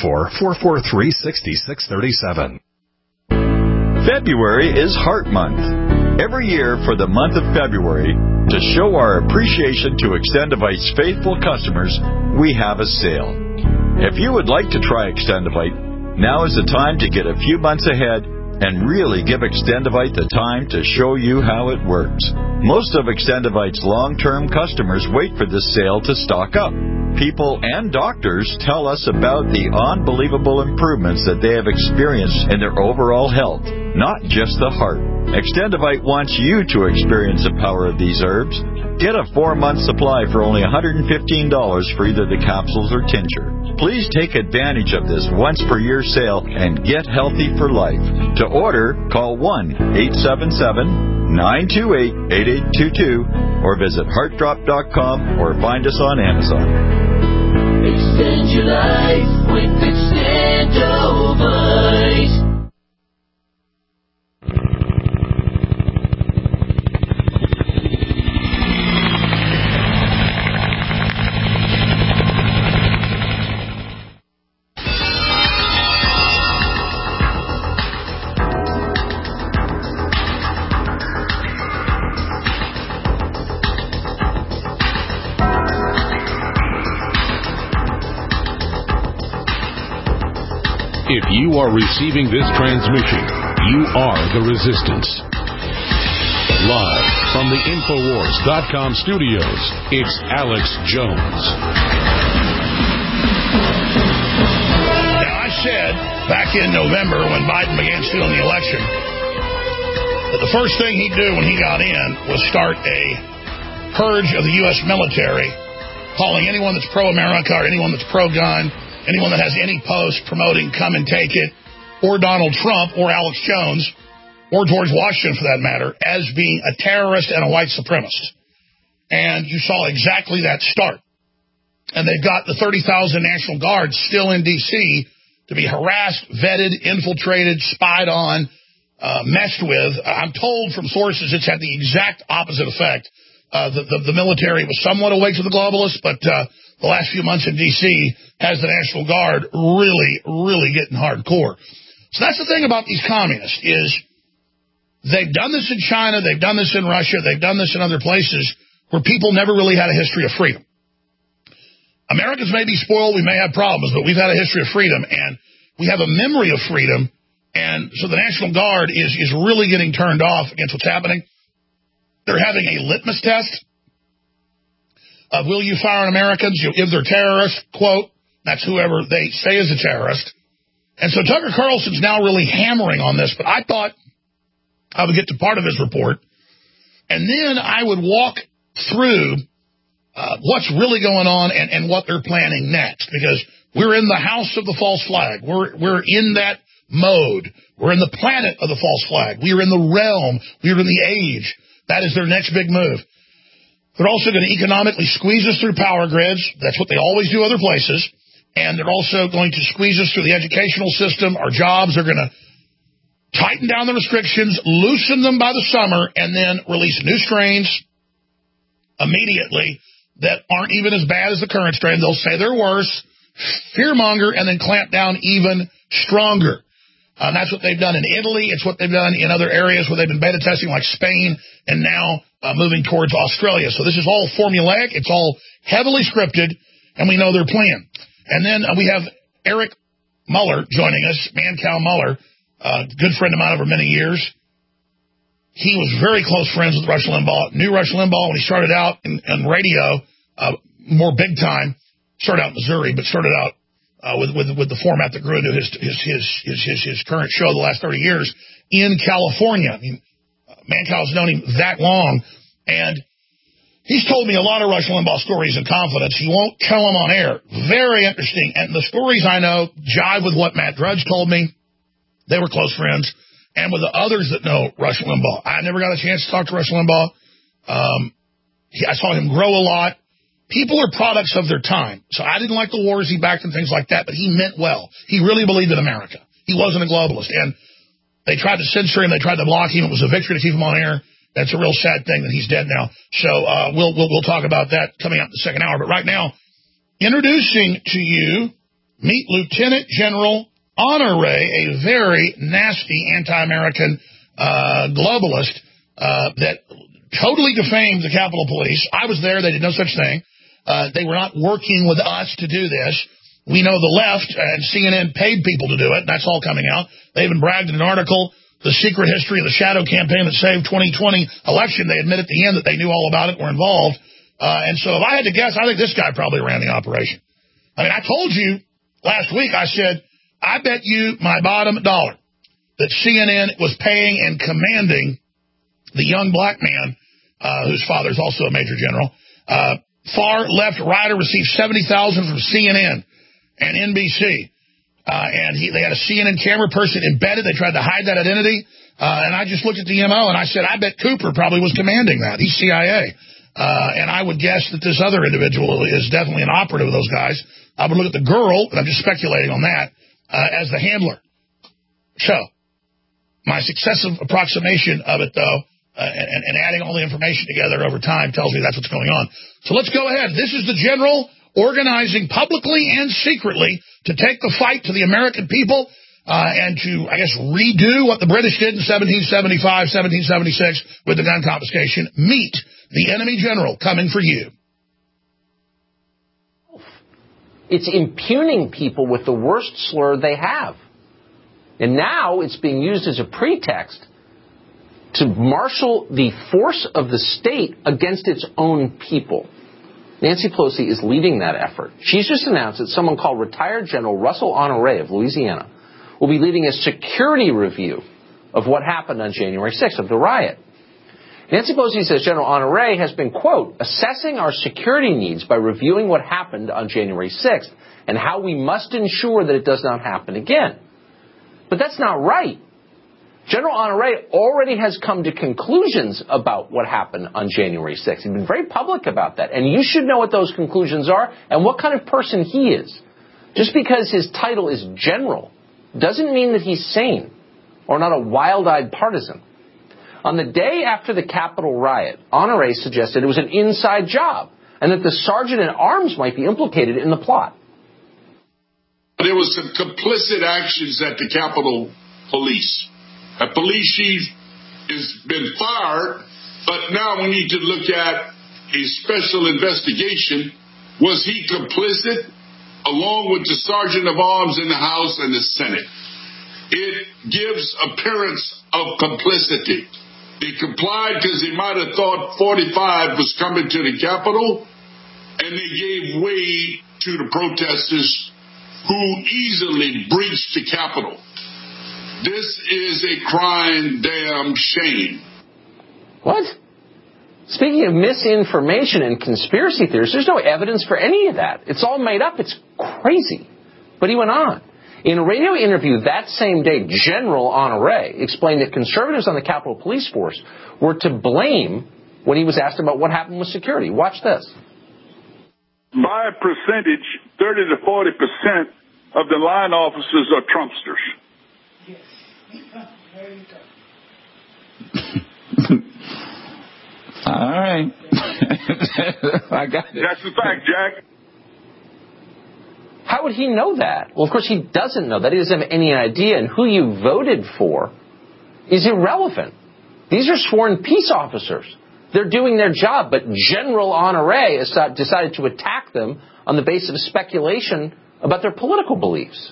844-443-6637. February is Heart Month. Every year for the month of February, to show our appreciation to Extendivite's faithful customers, we have a sale. If you would like to try Extendivite, now is the time to get a few months ahead and really give Extendivite the time to show you how it works. Most of Extendivite's long-term customers wait for this sale to stock up. People and doctors tell us about the unbelievable improvements that they have experienced in their overall health, not just the heart. Extendivite wants you to experience the power of these herbs. Get a 4-month supply for only $115 for either the capsules or tincture. Please take advantage of this once-per-year sale and get healthy for life. To order, call 1-877-928-8822 or visit heartdrop.com or find us on Amazon. Extend your life with Extendovite. If you are receiving this transmission, you are the resistance. Live from the Infowars.com studios, it's Alex Jones. Now, I said back in November when Biden began stealing the election that the first thing he'd do when he got in was start a purge of the U.S. military, calling anyone that's pro-America or anyone that's pro-gun, anyone that has any post promoting come and take it, or Donald Trump, or Alex Jones, or George Washington for that matter, as being a terrorist and a white supremacist. And you saw exactly that start. And they've got the 30,000 National Guards still in D.C. to be harassed, vetted, infiltrated, spied on, messed with. I'm told from sources it's had the exact opposite effect the military was somewhat awake to the globalists, but the last few months in D.C. has the National Guard really, really getting hardcore. So that's the thing about these communists is they've done this in China, they've done this in Russia, they've done this in other places where people never really had a history of freedom. Americans may be spoiled, we may have problems, but we've had a history of freedom, and we have a memory of freedom, and so the National Guard is really getting turned off against what's happening. They're having a litmus test of will you fire on Americans if they're terrorists, quote, that's whoever they say is a terrorist. And so Tucker Carlson's now really hammering on this, but I thought I would get to part of his report, and then I would walk through what's really going on and what they're planning next, because we're in the house of the false flag. We're in that mode. We're in the planet of the false flag. We are in the realm. We are in the age. That is their next big move. They're also going to economically squeeze us through power grids. That's what they always do other places. And they're also going to squeeze us through the educational system. Our jobs are going to tighten down the restrictions, loosen them by the summer, and then release new strains immediately that aren't even as bad as the current strain. They'll say they're worse, fearmonger, and then clamp down even stronger. That's what they've done in Italy. It's what they've done in other areas where they've been beta testing, like Spain, and now moving towards Australia. So this is all formulaic. It's all heavily scripted, and we know their plan. And then we have Eric Muller joining us, Mancow Muller, good friend of mine over many years. He was very close friends with Rush Limbaugh. Knew Rush Limbaugh when he started out in radio, more big time. Started out in Missouri, but started out with the format that grew into his current show the last 30 years in California. I mean, Mancow's known him that long, and he's told me a lot of Rush Limbaugh stories in confidence. He won't tell them on air. Very interesting. And the stories I know jive with what Matt Drudge told me. They were close friends. And with the others that know Rush Limbaugh. I never got a chance to talk to Rush Limbaugh. I saw him grow a lot. People are products of their time. So I didn't like the wars he backed and things like that, but he meant well. He really believed in America. He wasn't a globalist. And they tried to censor him. They tried to block him. It was a victory to keep him on air. That's a real sad thing that he's dead now. So we'll talk about that coming up in the second hour. But right now, introducing to you, meet Lieutenant General Honore, a very nasty anti-American globalist that totally defamed the Capitol Police. I was there. They did no such thing. They were not working with us to do this. We know the left and CNN paid people to do it. That's all coming out. They even bragged in an article, the secret history of the shadow campaign that saved 2020 election. They admit at the end that they knew all about it, were involved. And so if I had to guess, I think this guy probably ran the operation. I mean, I told you last week, I said, I bet you my bottom dollar that CNN was paying and commanding the young black man, whose father is also a major general. Far left writer received $70,000 from CNN and NBC. And they had a CNN camera person embedded. They tried to hide that identity. And I just looked at the MO and I said, I bet Cooper probably was commanding that. He's CIA. And I would guess that this other individual is definitely an operative of those guys. I would look at the girl, and I'm just speculating on that, as the handler. So, my successive approximation of it, though, and adding all the information together over time tells me that's what's going on. So let's go ahead. This is the general organizing publicly and secretly to take the fight to the American people and to, I guess, redo what the British did in 1775, 1776 with the gun confiscation. Meet the enemy general coming for you. It's impugning people with the worst slur they have. And now it's being used as a pretext to marshal the force of the state against its own people. Nancy Pelosi is leading that effort. She's just announced that someone called retired General Russell Honore of Louisiana will be leading a security review of what happened on January 6th, of the riot. Nancy Pelosi says General Honore has been, quote, assessing our security needs by reviewing what happened on January 6th and how we must ensure that it does not happen again. But that's not right. General Honore already has come to conclusions about what happened on January 6th. He's been very public about that. And you should know what those conclusions are and what kind of person he is. Just because his title is general doesn't mean that he's sane or not a wild-eyed partisan. On the day after the Capitol riot, Honoré suggested it was an inside job and that the sergeant-at-arms might be implicated in the plot. There was some complicit actions at the Capitol Police. A police chief has been fired, but now we need to look at a special investigation. Was he complicit along with the sergeant of arms in the House and the Senate? It gives appearance of complicity. They complied because they might have thought 45 was coming to the Capitol, and they gave way to the protesters who easily breached the Capitol. This is a crying damn shame. What? Speaking of misinformation and conspiracy theories, there's no evidence for any of that. It's all made up. It's crazy. But he went on. In a radio interview that same day, General Honoré explained that conservatives on the Capitol Police Force were to blame when he was asked about what happened with security. Watch this. By a percentage, 30 to 40% of the line officers are Trumpsters. There you go. All right. I got it. That's the fact, Jack. How would he know that? Well, of course, he doesn't know that. He doesn't have any idea. And who you voted for is irrelevant. These are sworn peace officers. They're doing their job. But General Honoré decided to attack them on the basis of speculation about their political beliefs.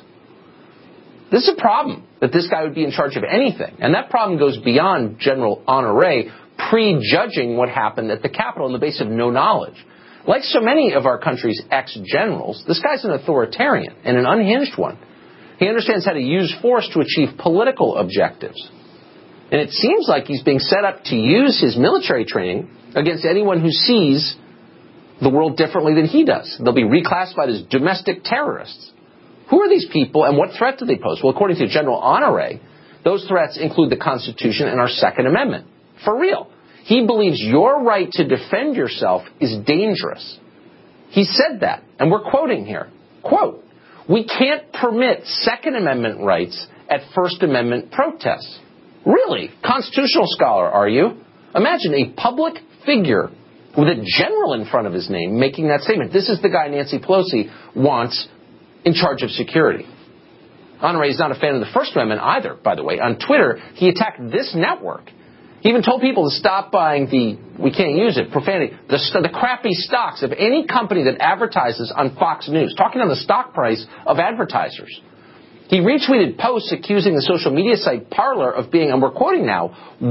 This is a problem, that this guy would be in charge of anything. And that problem goes beyond General Honoré prejudging what happened at the Capitol on the basis of no knowledge. Like so many of our country's ex-generals, this guy's an authoritarian and an unhinged one. He understands how to use force to achieve political objectives. And it seems like he's being set up to use his military training against anyone who sees the world differently than he does. They'll be reclassified as domestic terrorists. Who are these people and what threat do they pose? Well, according to General Honoré, those threats include the Constitution and our Second Amendment. For real. He believes your right to defend yourself is dangerous. He said that, and we're quoting here. Quote, "We can't permit Second Amendment rights at First Amendment protests." Really? Constitutional scholar, are you? Imagine a public figure with a general in front of his name making that statement. This is the guy Nancy Pelosi wants in charge of security. Honoré is not a fan of the First Amendment either, by the way. On Twitter, he attacked this network. He even told people to stop buying we can't use it, profanity, the crappy stocks of any company that advertises on Fox News, talking on the stock price of advertisers. He retweeted posts accusing the social media site Parler of being, and we're quoting now,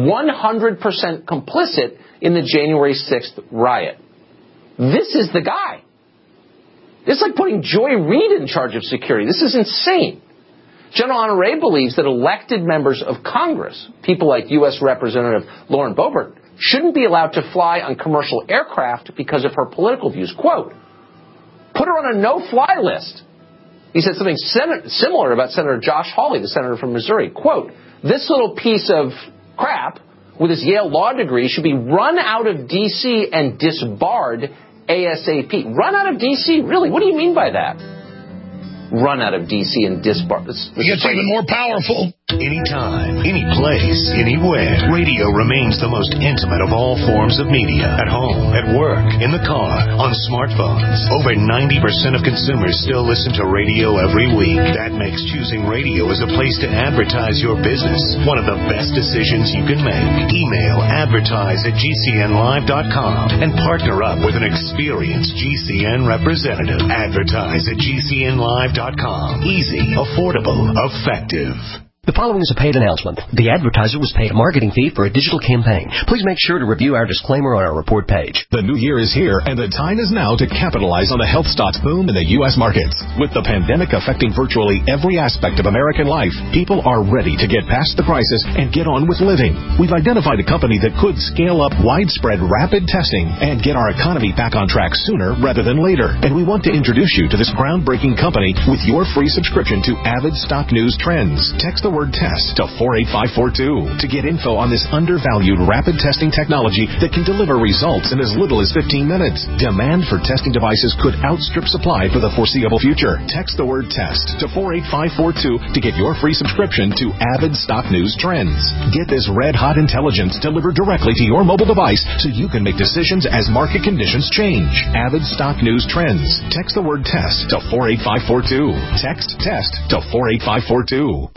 100% complicit in the January 6th riot. This is the guy. It's like putting Joy Reid in charge of security. This is insane. General Honoré believes that elected members of Congress, people like U.S. Representative Lauren Boebert, shouldn't be allowed to fly on commercial aircraft because of her political views. Quote, "Put her on a no-fly list." He said something similar about Senator Josh Hawley, the senator from Missouri. Quote, "This little piece of crap with his Yale law degree should be run out of D.C. and disbarred ASAP." Run out of D.C.? Really? What do you mean by that? Run out of D.C. and disbarred. It gets even more powerful. Anytime, any place, anywhere. Radio remains the most intimate of all forms of media. At home, at work, in the car, on smartphones. Over 90% of consumers still listen to radio every week. That makes choosing radio as a place to advertise your business one of the best decisions you can make. Email advertise@gcnlive.com and partner up with an experienced GCN representative. Advertise at gcnlive.com. Easy, affordable, effective. The following is a paid announcement. The advertiser was paid a marketing fee for a digital campaign. Please make sure to review our disclaimer on our report page. The new year is here, and the time is now to capitalize on the health stocks boom in the U.S. markets. With the pandemic affecting virtually every aspect of American life, people are ready to get past the crisis and get on with living. We've identified a company that could scale up widespread rapid testing and get our economy back on track sooner rather than later. And we want to introduce you to this groundbreaking company with your free subscription to Avid Stock News Trends. Text the word TEST to 48542 to get info on this undervalued rapid testing technology that can deliver results in as little as 15 minutes. Demand for testing devices could outstrip supply for the foreseeable future. Text the word TEST to 48542 to get your free subscription to Avid Stock News Trends. Get this red-hot intelligence delivered directly to your mobile device so you can make decisions as market conditions change. Avid Stock News Trends. Text the word TEST to 48542. Text TEST to 48542.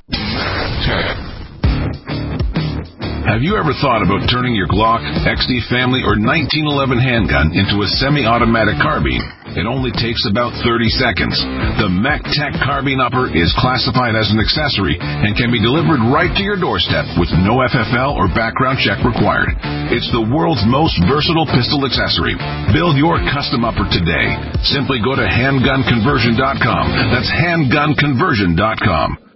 Have you ever thought about turning your Glock, XD Family, or 1911 handgun into a semi-automatic carbine? It only takes about 30 seconds. The MacTech Carbine Upper is classified as an accessory and can be delivered right to your doorstep with no FFL or background check required. It's the world's most versatile pistol accessory. Build your custom upper today. Simply go to handgunconversion.com. That's handgunconversion.com.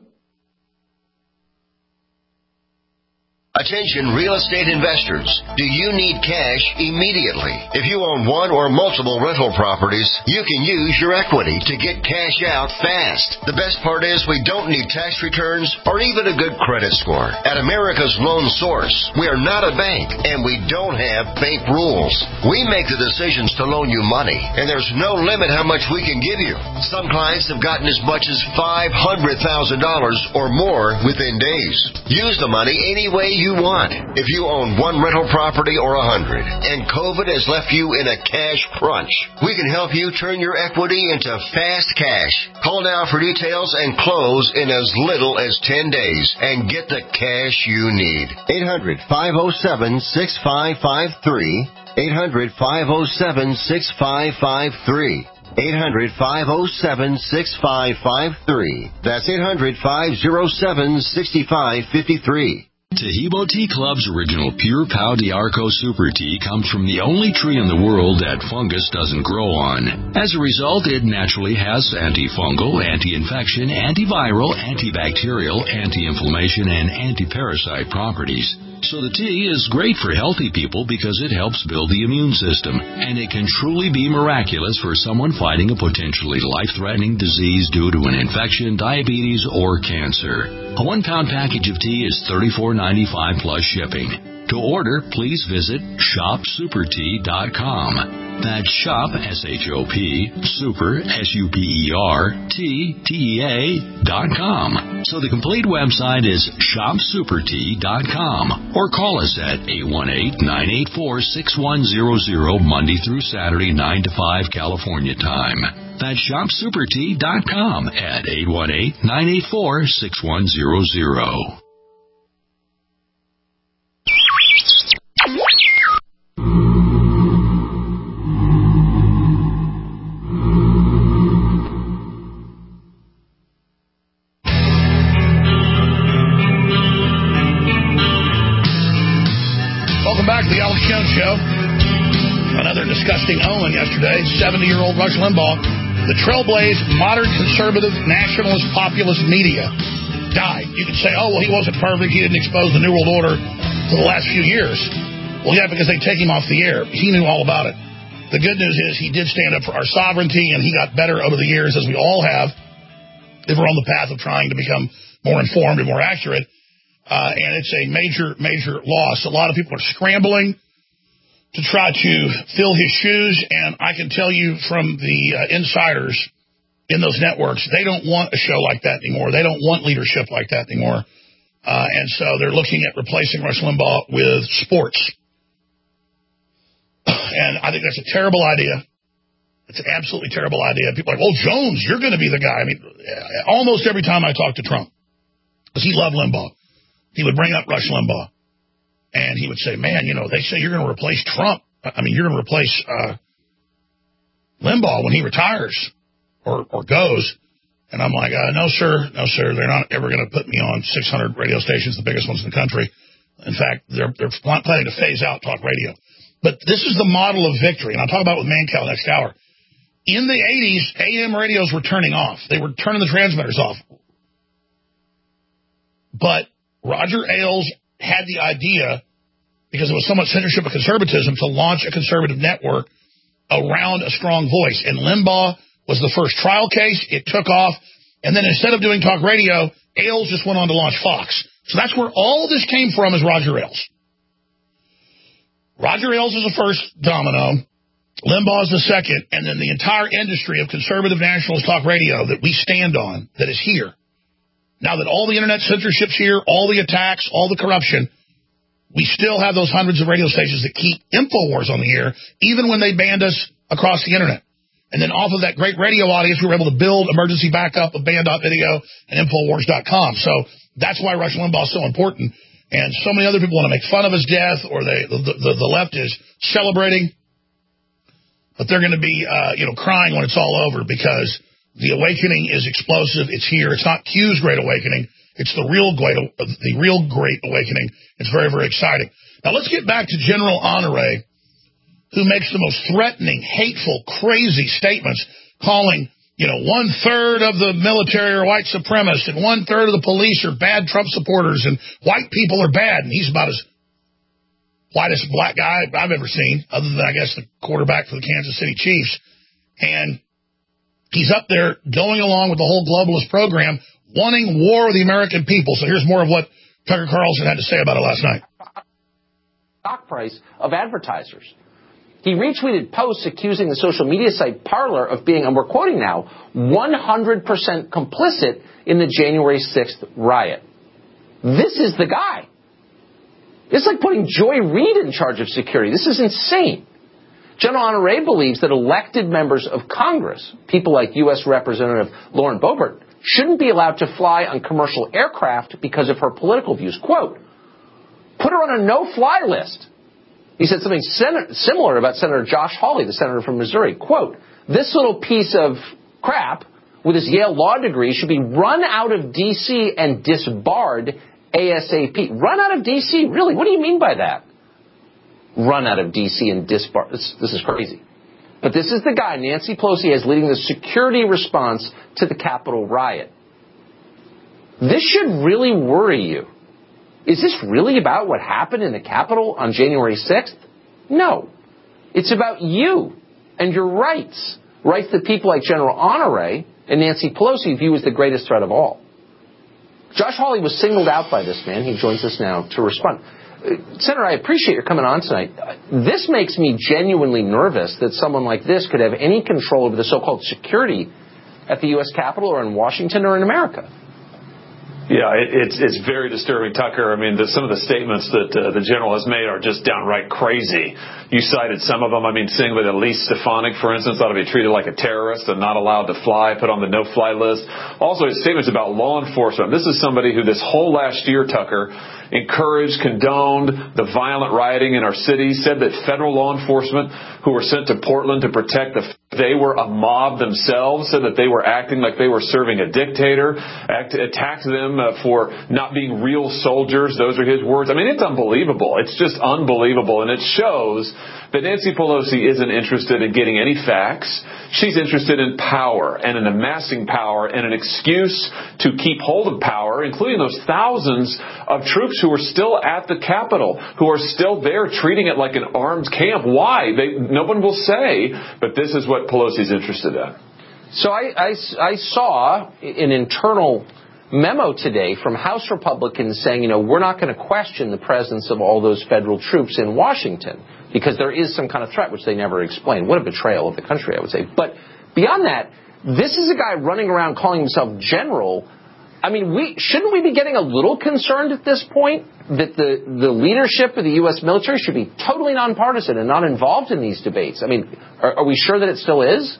Attention real estate investors. Do you need cash immediately? If you own one or multiple rental properties, you can use your equity to get cash out fast. The best part is we don't need tax returns or even a good credit score. At America's Loan Source, we are not a bank and we don't have bank rules. We make the decisions to loan you money and there's no limit how much we can give you. Some clients have gotten as much as $500,000 or more within days. Use the money any way you want. If you own one rental property or 100 and COVID has left you in a cash crunch, we can help you turn your equity into fast cash. Call now for details and close in as little as 10 days and get the cash you need. 800-507-6553. 800-507-6553. 800-507-6553. That's 800-507-6553. Taheebo Tea Club's original Pure Pau d'Arco Super Tea comes from the only tree in the world that fungus doesn't grow on. As a result, it naturally has antifungal, anti-infection, antiviral, antibacterial, anti-inflammation, and anti-parasite properties. So the tea is great for healthy people because it helps build the immune system, and it can truly be miraculous for someone fighting a potentially life-threatening disease due to an infection, diabetes, or cancer. A 1-pound package of tea is $34.95 plus shipping. To order, please visit shopsupertea.com. That's shop, S-H-O-P, super, S-U-P-E-R-T-T-E-A.com. So the complete website is shopsupertea.com. Or call us at 818-984-6100 Monday through Saturday, 9 to 5 California time. That's shopsupertea.com at 818-984-6100. Welcome back to the Alex Jones Show. Another disgusting omen yesterday. 70-year-old Rush Limbaugh, the trailblazed, modern, conservative, nationalist, populist media, died. You could say, oh, well, he wasn't perfect. He didn't expose the New World Order for the last few years. Well, yeah, because they take him off the air. He knew all about it. The good news is he did stand up for our sovereignty, and he got better over the years, as we all have, if we're on the path of trying to become more informed and more accurate. And it's a major, major loss. A lot of people are scrambling to try to fill his shoes, and I can tell you from the insiders in those networks, they don't want a show like that anymore. They don't want leadership like that anymore. And so they're looking at replacing Rush Limbaugh with sports. And I think that's a terrible idea. It's an absolutely terrible idea. People are like, well, Jones, you're going to be the guy. I mean, almost every time I talk to Trump, because he loved Limbaugh, he would bring up Rush Limbaugh. And he would say, man, you know, they say you're going to replace Trump. I mean, you're going to replace Limbaugh when he retires or goes. And I'm like, no, sir. No, sir. They're not ever going to put me on 600 radio stations, the biggest ones in the country. In fact, they're planning to phase out talk radio. But this is the model of victory. And I'll talk about it with Mancow next hour. In the 80s, AM radios were turning off. They were turning the transmitters off. But Roger Ailes had the idea, because there was so much censorship and conservatism, to launch a conservative network around a strong voice. And Limbaugh was the first trial case. It took off. And then instead of doing talk radio, Ailes just went on to launch Fox. So that's where all of this came from, is Roger Ailes. Roger Ailes is the first domino. Limbaugh is the second. And then the entire industry of conservative nationalist talk radio that we stand on, that is here. Now that all the internet censorship's here, all the attacks, all the corruption, we still have those hundreds of radio stations that keep InfoWars on the air, even when they banned us across the internet. And then off of that great radio audience, we were able to build emergency backup of band.video and InfoWars.com. So that's why Rush Limbaugh is so important. And so many other people want to make fun of his death, or the left is celebrating. But they're going to be, crying when it's all over, because the awakening is explosive. It's here. It's not Q's Great Awakening. It's the real Great Awakening. It's very, very exciting. Now let's get back to General Honore, who makes the most threatening, hateful, crazy statements, calling, 1/3 of the military are white supremacists, and 1/3 of the police are bad Trump supporters, and white people are bad. And he's about as whitest black guy I've ever seen, other than, I guess, the quarterback for the Kansas City Chiefs. And he's up there going along with the whole globalist program, wanting war with the American people. So here's more of what Tucker Carlson had to say about it last night. Stock price of advertisers. He retweeted posts accusing the social media site Parler of being, and we're quoting now, 100% complicit in the January 6th riot. This is the guy. It's like putting Joy Reid in charge of security. This is insane. General Honore believes that elected members of Congress, people like U.S. Representative Lauren Boebert, shouldn't be allowed to fly on commercial aircraft because of her political views. Quote, put her on a no-fly list. He said something similar about Senator Josh Hawley, the senator from Missouri. Quote, this little piece of crap with his Yale law degree should be run out of D.C. and disbarred ASAP. Run out of D.C.? Really? What do you mean by that? Run out of D.C. and disbarred. This is crazy. But this is the guy Nancy Pelosi is leading the security response to the Capitol riot. This should really worry you. Is this really about what happened in the Capitol on January 6th? No. It's about you and your rights. Rights that people like General Honore and Nancy Pelosi view as the greatest threat of all. Josh Hawley was singled out by this man. He joins us now to respond. Senator, I appreciate your coming on tonight. This makes me genuinely nervous that someone like this could have any control over the so-called security at the U.S. Capitol or in Washington or in America. Yeah, it's very disturbing, Tucker. I mean, some of the statements that the general has made are just downright crazy. You cited some of them. I mean, saying that Elise Stefanik, for instance, ought to be treated like a terrorist and not allowed to fly, put on the no-fly list. Also, his statements about law enforcement. This is somebody who this whole last year, Tucker, encouraged, condoned the violent rioting in our city, said that federal law enforcement who were sent to Portland to protect they were a mob themselves, said that they were acting like they were serving a dictator, attacked them for not being real soldiers. Those are his words. I mean, it's unbelievable. It's just unbelievable. And it shows that Nancy Pelosi isn't interested in getting any facts. She's interested in power and in amassing power and an excuse to keep hold of power, including those thousands of troops who are still at the Capitol, who are still there treating it like an armed camp. Why? No one will say, but this is what Pelosi's interested in. So I saw an internal memo today from House Republicans saying, we're not going to question the presence of all those federal troops in Washington because there is some kind of threat, which they never explained. What a betrayal of the country, I would say. But beyond that, this is a guy running around calling himself general. I mean, shouldn't we be getting a little concerned at this point that the leadership of the U.S. military should be totally nonpartisan and not involved in these debates? I mean, are we sure that it still is?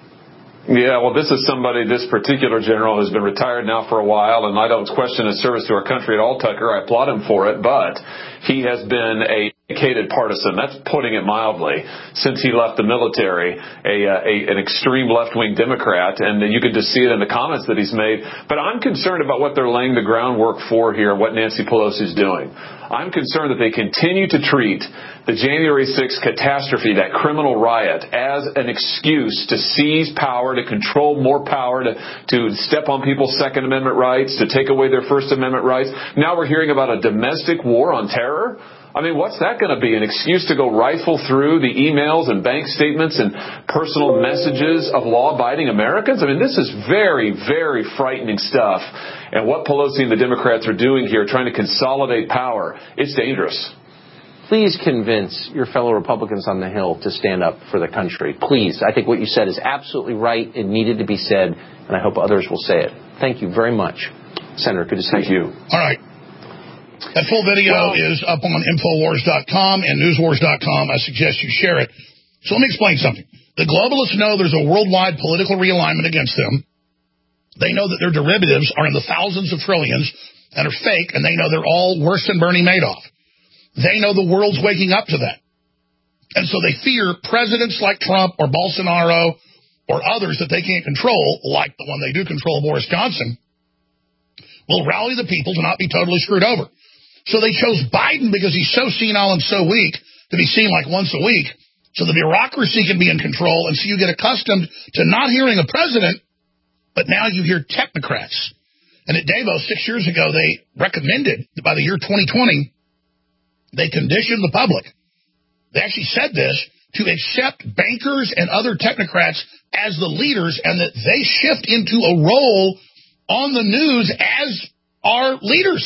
Yeah, well, this particular general has been retired now for a while, and I don't question his service to our country at all, Tucker. I applaud him for it, but he has been a dedicated partisan, that's putting it mildly, since he left the military, an extreme left-wing Democrat, and you can just see it in the comments that he's made. But I'm concerned about what they're laying the groundwork for here, what Nancy Pelosi's doing. I'm concerned that they continue to treat the January 6th catastrophe, that criminal riot, as an excuse to seize power, to control more power, to step on people's Second Amendment rights, to take away their First Amendment rights. Now we're hearing about a domestic war on terror. I mean, what's that going to be? An excuse to go rifle through the emails and bank statements and personal messages of law-abiding Americans? I mean, this is very, very frightening stuff. And what Pelosi and the Democrats are doing here, trying to consolidate power, it's dangerous. Please convince your fellow Republicans on the Hill to stand up for the country. Please. I think what you said is absolutely right. It needed to be said, and I hope others will say it. Thank you very much. Senator, good to see you. All right. That full video is up on Infowars.com and Newswars.com. I suggest you share it. So let me explain something. The globalists know there's a worldwide political realignment against them. They know that their derivatives are in the thousands of trillions and are fake, and they know they're all worse than Bernie Madoff. They know the world's waking up to that. And so they fear presidents like Trump or Bolsonaro or others that they can't control, like the one they do control, Boris Johnson, will rally the people to not be totally screwed over. So they chose Biden because he's so senile and so weak to be seen like once a week, so the bureaucracy can be in control, and so you get accustomed to not hearing a president, but now you hear technocrats. And at Davos 6 years ago, they recommended that by the year 2020, they conditioned the public. They actually said this, to accept bankers and other technocrats as the leaders, and that they shift into a role on the news as our leaders.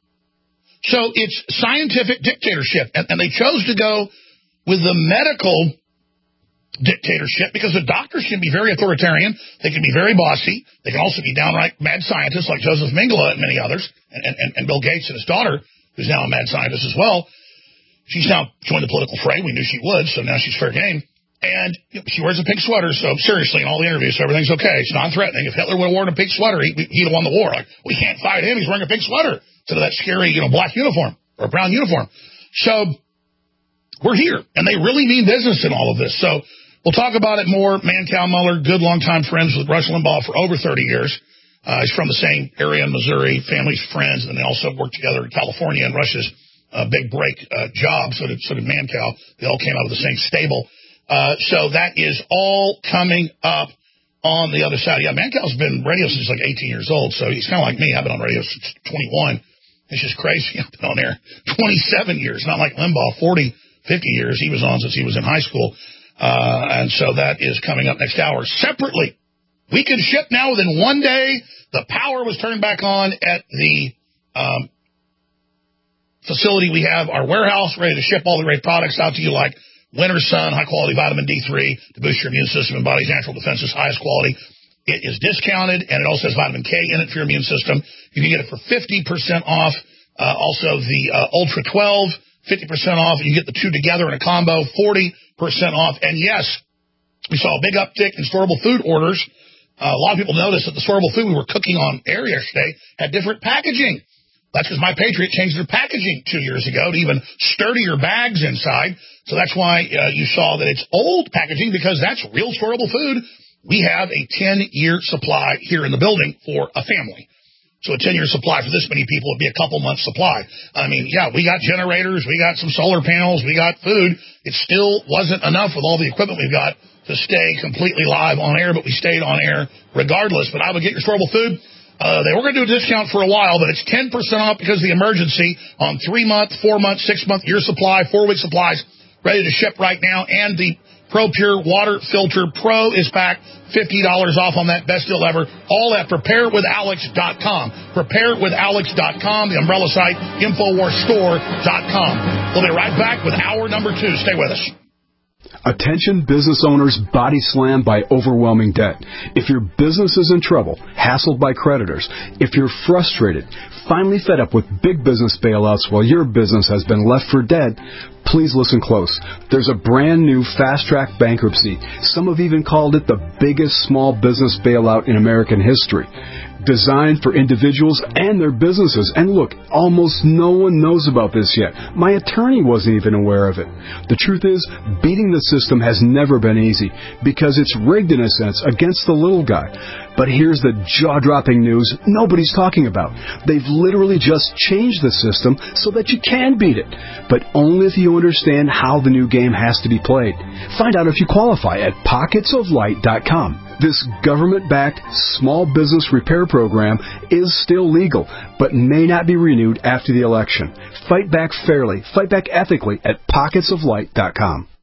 So it's scientific dictatorship. And they chose to go with the medical dictatorship because the doctors can be very authoritarian. They can be very bossy. They can also be downright mad scientists like Joseph Mengele and many others, and Bill Gates and his daughter, who's now a mad scientist as well. She's now joined the political fray. We knew she would, so now she's fair game. And she wears a pink sweater, so seriously, in all the interviews, so everything's okay. It's non-threatening. If Hitler would have worn a pink sweater, he'd have won the war. Like, we can't fight him. He's wearing a pink sweater instead of that scary, black uniform or brown uniform. So we're here, and they really mean business in all of this. So we'll talk about it more. Mancow Mueller, good longtime friends with Rush Limbaugh for over 30 years. He's from the same area in Missouri, family's friends, and they also worked together in California and Rush's big break job. So did Mancow. They all came out of the same stable. So that is all coming up on the other side. Yeah, Mancow's been radio since he's like 18 years old, so he's kind of like me. I've been on radio since 21. It's just crazy. I've been on air 27 years, not like Limbaugh, 40, 50 years. He was on since he was in high school. And so that is coming up next hour. Separately, we can ship now within one day. The power was turned back on at the facility we have, our warehouse, ready to ship all the great products out to you like Winter Sun, high-quality vitamin D3 to boost your immune system and body's natural defenses, highest quality. It is discounted, and it also has vitamin K in it for your immune system. You can get it for 50% off. Also, the Ultra 12, 50% off. You get the two together in a combo, 40% off. And yes, we saw a big uptick in storable food orders. A lot of people noticed that the storable food we were cooking on air yesterday had different packaging. That's because My Patriot changed their packaging 2 years ago to even sturdier bags inside. So that's why you saw that it's old packaging, because that's real storable food. We have a 10-year supply here in the building for a family. So a 10-year supply for this many people would be a couple months' supply. I mean, yeah, we got generators, we got some solar panels, we got food. It still wasn't enough with all the equipment we've got to stay completely live on air, but we stayed on air regardless. But I would get your storable food. They were going to do a discount for a while, but it's 10% off because of the emergency on 3-month, 4-month, 6-month year supply, 4-week supplies ready to ship right now. And the Pro Pure Water Filter Pro is back, $50 off on that, best deal ever. All at preparewithalex.com. Preparewithalex.com, the umbrella site, InfoWarsStore.com. We'll be right back with hour number 2. Stay with us. Attention business owners body slammed by overwhelming debt. If your business is in trouble, hassled by creditors, if you're frustrated, finally fed up with big business bailouts while your business has been left for dead, please listen close. There's a brand new fast-track bankruptcy. Some have even called it the biggest small business bailout in American history. Designed for individuals and their businesses. And look, almost no one knows about this yet. My attorney wasn't even aware of it. The truth is, beating the system has never been easy because it's rigged in a sense against the little guy. But here's the jaw-dropping news nobody's talking about. They've literally just changed the system so that you can beat it, but only if you understand how the new game has to be played. Find out if you qualify at pocketsoflight.com. This government-backed small business repair program is still legal, but may not be renewed after the election. Fight back fairly, fight back ethically at pocketsoflight.com.